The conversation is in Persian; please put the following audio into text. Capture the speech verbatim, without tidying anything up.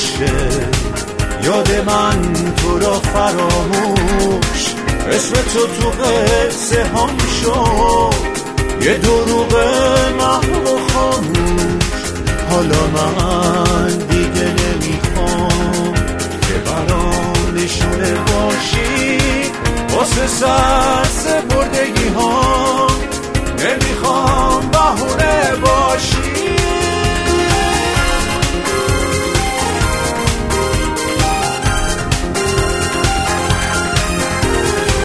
باشه، یاد من تو را فراموش، اسم تو تو قصه هم شد، یه دروغ محو و خاموش. حالا من دیگه نمیخوام که برام نشونه باشی واسه سر سپردگی ها، نمیخوام بهونه باشی.